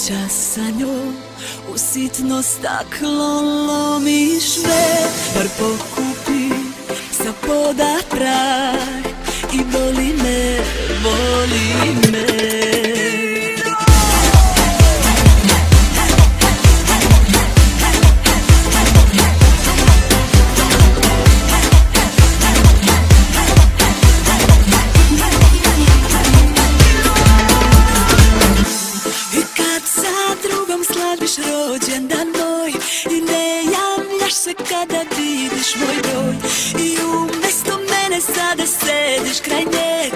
čas sa njom u sitno staklo lomiš me. Bar pokupi sa poda prah i boli me, boli me. Slaviš rođendan moj i ne javljaš se kada vidiš moj broj. I umjesto mene sada sediš kraj njega